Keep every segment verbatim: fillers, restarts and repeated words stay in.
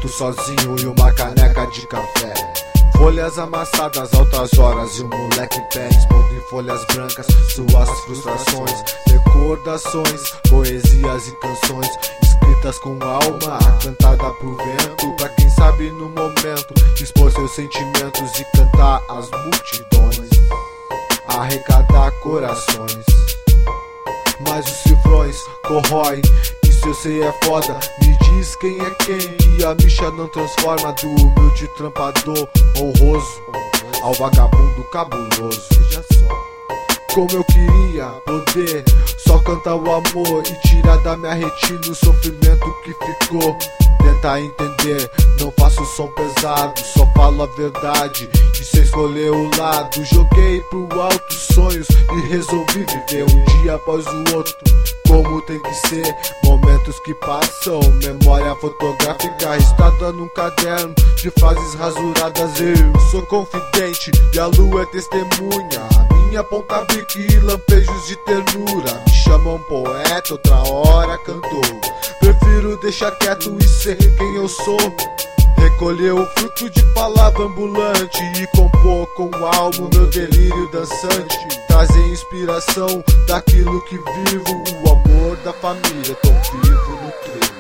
canto sozinho e uma caneca de café. Folhas amassadas, altas horas e um moleque em pé, expondo em folhas brancas suas frustrações, recordações, poesias e canções escritas com alma, cantada pro vento, pra quem sabe no momento expor seus sentimentos e cantar às multidões, arrecadar corações. Mas os cifrões corroem, isso eu sei é foda. Me diz quem é quem, e a micha não transforma do humilde trampador honroso ao vagabundo cabuloso. Veja só, como eu queria poder só cantar o amor e tirar da minha retina o sofrimento que ficou. Tentar entender, não faço som pesado, só falo a verdade e sem escolher o lado. Joguei pro alto sonhos e resolvi viver um dia após o outro, como tem que ser. Momentos que passam, memória fotográfica registrada num caderno de frases rasuradas. Eu sou confidente e a lua é testemunha, a minha ponta bique e lampejos de ternura. Me chamam poeta, outra hora cantor. Prefiro deixar quieto e ser quem eu sou. Recolher o fruto de palavra ambulante e compor com alma o meu delírio dançante. Trazer inspiração daquilo que vivo, o amor da família tão vivo no trevo.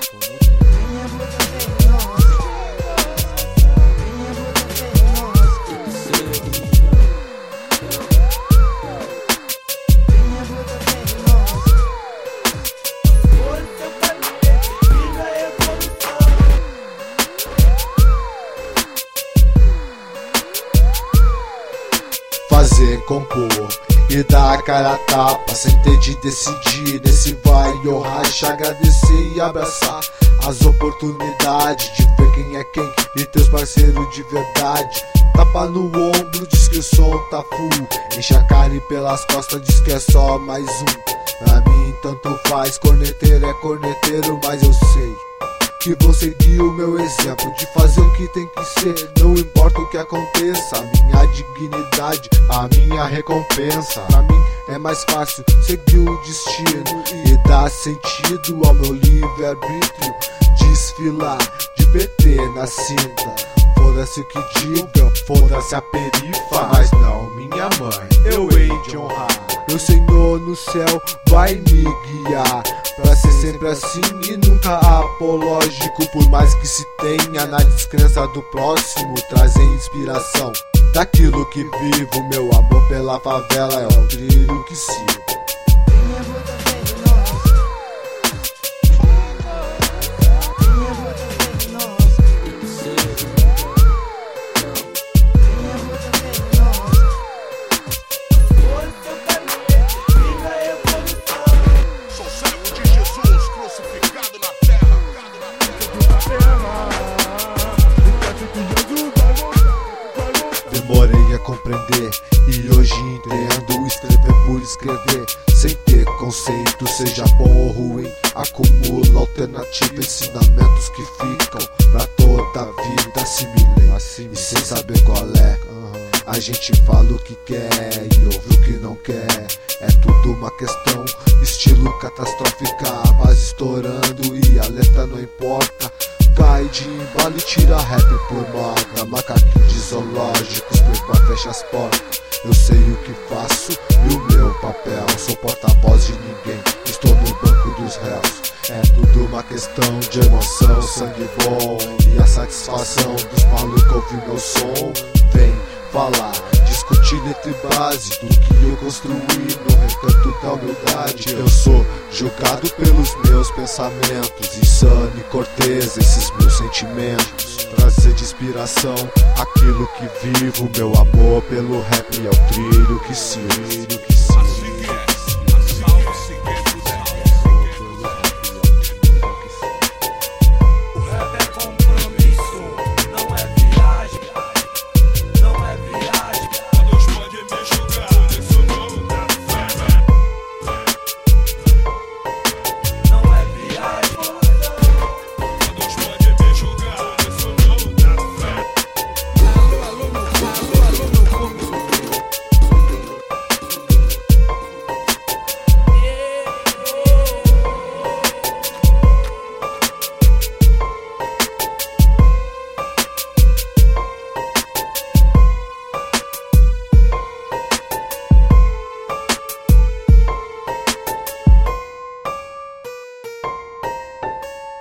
Fazer, compor e dar a cara a tapa, sem ter de decidir nesse vai ou racha. Agradecer e abraçar as oportunidades de ver quem é quem e teus parceiros de verdade. Tapa no ombro, diz que o som tá full, enche a cara e pelas costas diz que é só mais um. Pra mim tanto faz, corneteiro é corneteiro, mas eu sei que vou seguir o meu exemplo de fazer o que tem que ser. Não importa o que aconteça, a minha dignidade, a minha recompensa. Pra mim é mais fácil seguir o destino e dar sentido ao meu livre-arbítrio. Desfilar de P T na cinta, foda-se o que digam, foda-se a perifa, mas não minha mãe, eu hei de honrar. Meu Senhor no céu vai me guiar pra ser sempre assim e nunca apológico. Por mais que se tenha na descrença do próximo, trazer inspiração daquilo que vivo. Meu amor pela favela é o trilho que sigo. Demorei a compreender e hoje entendo. Escrever por escrever, sem ter conceito, seja bom ou ruim. Acumulo alternativa, ensinamentos que ficam pra toda a vida. Assimilei assim, e sem saber qual é. A gente fala o que quer e ouve o que não quer. É tudo uma questão, estilo catastrófica, a base estourando e a letra não importa. Cai de embalo e tira rap por moda. Macaquinho de zoológicos, playboy fecha as portas. Eu sei o que faço e o meu papel. Sou porta-voz de ninguém, estou no banco dos réus. É tudo uma questão de emoção, sangue bom e a satisfação dos malucos ouvir meu som. Vem falar, discutir letra e base do que eu construí no recanto da humildade. Eu sou julgado pelos meus pensamentos, insano e cortês esses meus sentimentos. Trazer de inspiração aquilo que vivo, meu amor pelo rap é o trilho que sigo.